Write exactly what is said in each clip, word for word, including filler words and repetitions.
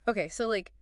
Okay, so like,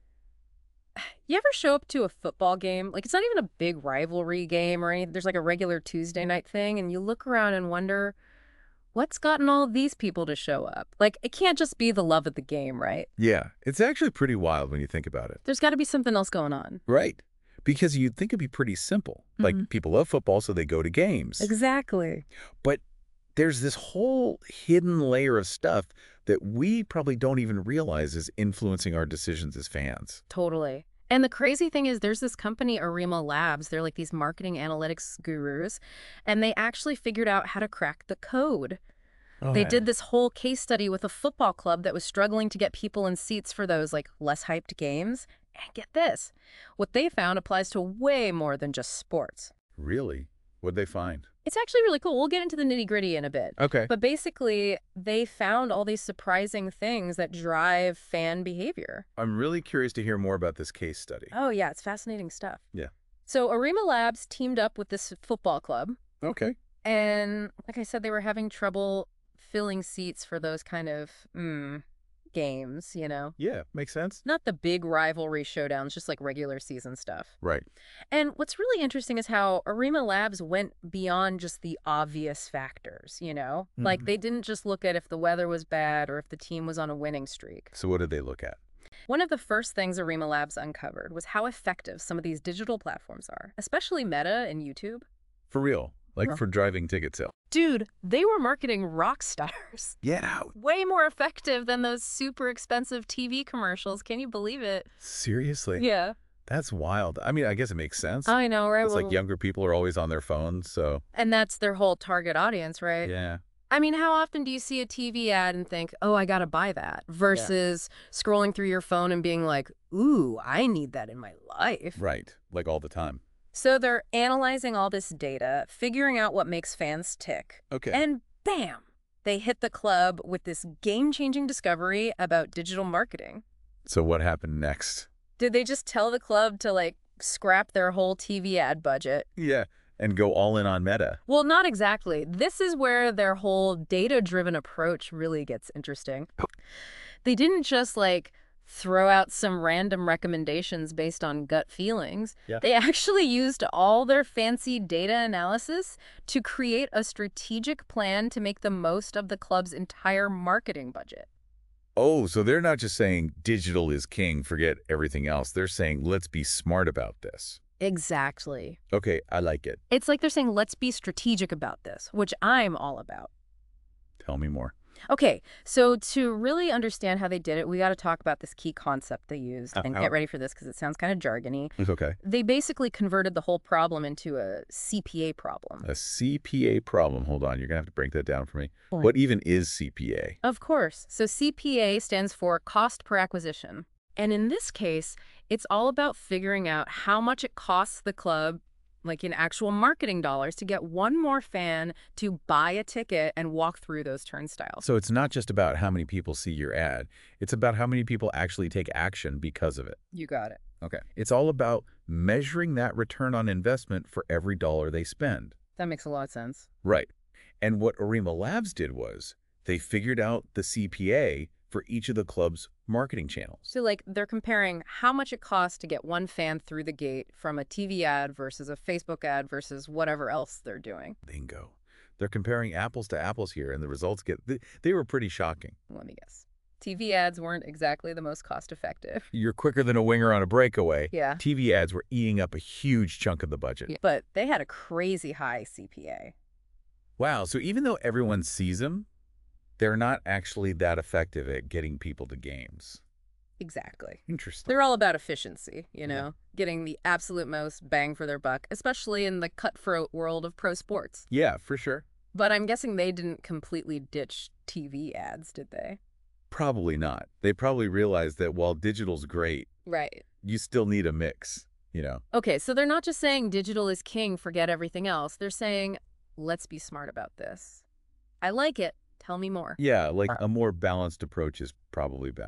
you ever show up to a football game? Like, it's not even a big rivalry game or anything. There's like a regular Tuesday night thing, and you look around and wonder, what's gotten all of these people to show up? Like, it can't just be the love of the game, right? Yeah, it's actually pretty wild when you think about it. There's got to be something else going on. Right. Because you'd think it'd be pretty simple. Like, Hmm. people love football, so they go to games. Exactly. But there's this whole hidden layer of stuff that we probably don't even realize is influencing our decisions as fans. Totally. And the crazy thing is, there's this company, Arima Labs. They're like these marketing analytics gurus, and they actually figured out how to crack the code. They Okay. did this whole case study with a football club that was struggling to get people in seats for those like less hyped games. And get this, what they found applies to way more than just sports. Really? What'd they find? It's actually really cool. We'll get into the nitty-gritty in a bit. Okay. But basically, they found all these surprising things that drive fan behavior. I'm really curious to hear more about this case study. Oh, yeah, it's fascinating stuff. Yeah. So Arima Labs teamed up with this football club, Okay. and like I said, they were having trouble filling seats for those kind of mm, games, you know? Yeah, makes sense. Not the big rivalry showdowns, just like regular season stuff. Right. And what's really interesting is how Arima Labs went beyond just the obvious factors, you know? Like, Mhm. they didn't just look at if the weather was bad or if the team was on a winning streak. So what did they look at? One of the first things Arima Labs uncovered was how effective some of these digital platforms are, especially Meta and YouTube. For real? Like Yeah. for driving ticket sales? Dude, they were marketing rock stars. Yeah. Way more effective than those super expensive T V commercials. Can you believe it? Seriously? Yeah. That's wild. I mean, I guess it makes sense. I know, right? It's like Well, younger people are always on their phones, so and that's their whole target audience, right? yeah. I mean, how often do you see a T V ad and think, oh, I gotta buy that, versus scrolling through your phone and being like, ooh, I need that in my life? Right. Like all the time. So they're analyzing all this data, figuring out what makes fans tick, Okay. and bam, they hit the club with this game-changing discovery about digital marketing. So what happened next? Did they just tell the club to, like, scrap their whole T V ad budget? Yeah. And go all in on Meta. Well, not exactly. This is where their whole data-driven approach really gets interesting. They didn't just, like, throw out some random recommendations based on gut feelings. Yeah. They actually used all their fancy data analysis to create a strategic plan to make the most of the club's entire marketing budget. Oh, so they're not just saying digital is king, forget everything else. They're saying let's be smart about this. Exactly. Okay, I like it. It's like they're saying, let's be strategic about this, which I'm all about. Tell me more. Okay, so to really understand how they did it, we got to talk about this key concept they used. Uh, And how- get ready for this because it sounds kind of jargony. It's okay. They basically converted the whole problem into a C P A problem. A C P A problem. Hold on, you're going to have to break that down for me. Fine. What even is C P A? Of course. So C P A stands for cost per acquisition. And in this case, it's all about figuring out how much it costs the club, like in actual marketing dollars, to get one more fan to buy a ticket and walk through those turnstiles. So it's not just about how many people see your ad. It's about how many people actually take action because of it. You got it. Okay. It's all about measuring that return on investment for every dollar they spend. That makes a lot of sense. Right. And what Arima Labs did was they figured out the C P A for each of the club's marketing channels. So, like, they're comparing how much it costs to get one fan through the gate from a T V ad versus a Facebook ad versus whatever else they're doing. Bingo. They're comparing apples to apples here, and the results get, they, they were pretty shocking. Let me guess. T V ads weren't exactly the most cost effective. You're quicker than a winger on a breakaway. Yeah. T V ads were eating up a huge chunk of the budget. But they had a crazy high C P A. Wow, so even though everyone sees them, they're not actually that effective at getting people to games. Exactly. Interesting. They're all about efficiency, you know, Yeah. getting the absolute most bang for their buck, especially in the cutthroat world of pro sports. Yeah, for sure. But I'm guessing they didn't completely ditch T V ads, did they? Probably not. They probably realized that while digital's great, Right. you still need a mix, you know? Okay, so they're not just saying digital is king, forget everything else. They're saying, let's be smart about this. I like it. Tell me more. Yeah, like a more balanced approach is probably best.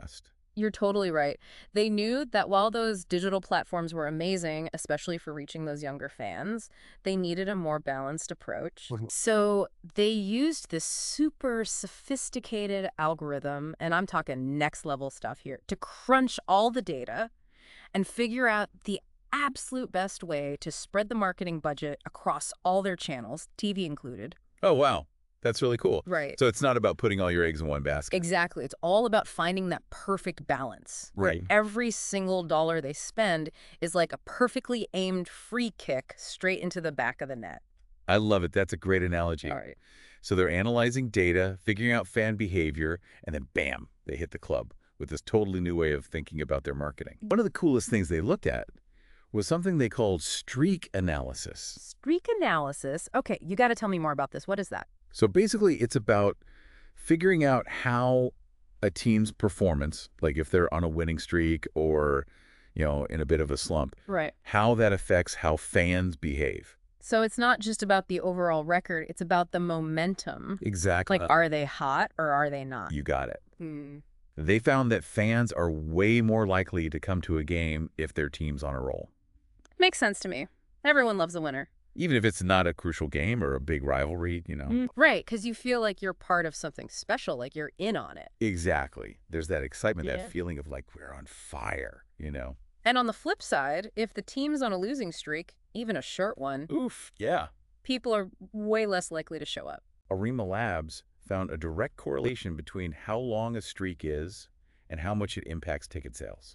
You're totally right. They knew that while those digital platforms were amazing, especially for reaching those younger fans, they needed a more balanced approach. Mhm. So they used this super sophisticated algorithm, and I'm talking next level stuff here, to crunch all the data and figure out the absolute best way to spread the marketing budget across all their channels, T V included. Oh, wow. That's really cool. Right. So it's not about putting all your eggs in one basket. Exactly. It's all about finding that perfect balance where Right. every single dollar they spend is like a perfectly aimed free kick straight into the back of the net. I love it. That's a great analogy. All right. So they're analyzing data, figuring out fan behavior, and then bam, they hit the club with this totally new way of thinking about their marketing. One of the coolest things they looked at was something they called streak analysis. Streak analysis. Okay, you got to tell me more about this. What is that? So basically, it's about figuring out how a team's performance, like if they're on a winning streak or, you know, in a bit of a slump, Right. how that affects how fans behave. So it's not just about the overall record, it's about the momentum. Exactly. Like, are they hot or are they not? You got it. Hmm. They found that fans are way more likely to come to a game if their team's on a roll, Makes sense to me. Everyone loves a winner. even if it's not a crucial game or a big rivalry, you know. Mm, right, because you feel like you're part of something special, like you're in on it. Exactly. There's that excitement, Yeah. that feeling of like we're on fire, you know. And on the flip side, if the team's on a losing streak, even a short one, Oof, yeah. people are way less likely to show up. Arima Labs found a direct correlation between how long a streak is and how much it impacts ticket sales.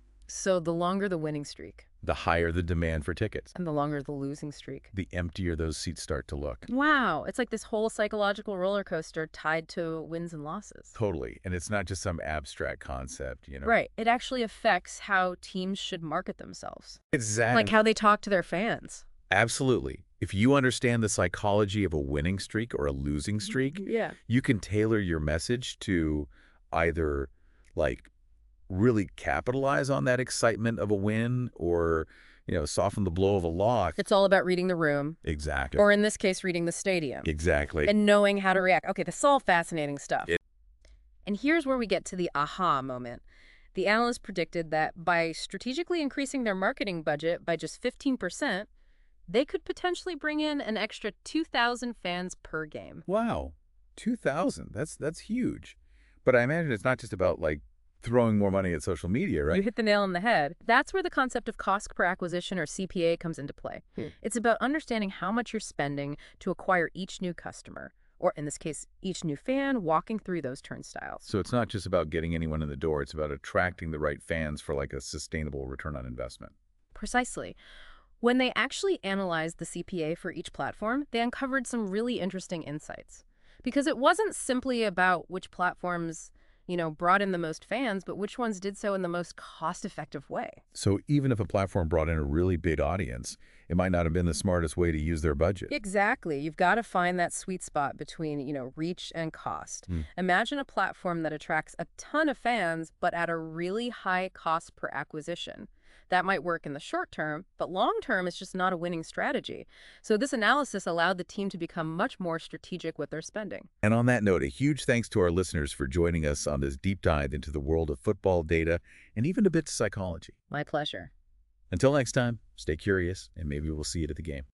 So the longer the winning streak The higher the demand for tickets, and the longer the losing streak. the emptier those seats start to look. Wow, it's like this whole psychological roller coaster tied to wins and losses. Totally. And it's not just some abstract concept, you know. Right, it actually affects how teams should market themselves. Exactly. Like how they talk to their fans. Absolutely. If you understand the psychology of a winning streak or a losing streak, Yeah. you can tailor your message to either like really capitalize on that excitement of a win or, you know, soften the blow of a loss. It's all about reading the room, Exactly. or in this case, reading the stadium. Exactly. And knowing how to react. Okay, this is all fascinating stuff. It- And here's where we get to the aha moment. The analysts predicted that by strategically increasing their marketing budget by just fifteen percent, they could potentially bring in an extra two thousand fans per game. Wow. two thousand. That's that's huge. But I imagine it's not just about like throwing more money at social media, right? You hit the nail on the head. That's where the concept of cost per acquisition, or C P A, comes into play. Hmm. It's about understanding how much you're spending to acquire each new customer, or in this case, each new fan walking through those turnstiles. So it's not just about getting anyone in the door. It's about attracting the right fans for like a sustainable return on investment. Precisely. When they actually analyzed the C P A for each platform, they uncovered some really interesting insights. Because it wasn't simply about which platforms, you know, brought in the most fans, but which ones did so in the most cost-effective way. So even if a platform brought in a really big audience, it might not have been the smartest way to use their budget. Exactly. You've got to find that sweet spot between, you know, reach and cost. Hmm. Imagine a platform that attracts a ton of fans, but at a really high cost per acquisition. That might work in the short term, but long term, it's just not a winning strategy. So this analysis allowed the team to become much more strategic with their spending. And on that note, a huge thanks to our listeners for joining us on this deep dive into the world of football data and even a bit to psychology. My pleasure. Until next time, stay curious, and maybe we'll see you at the game.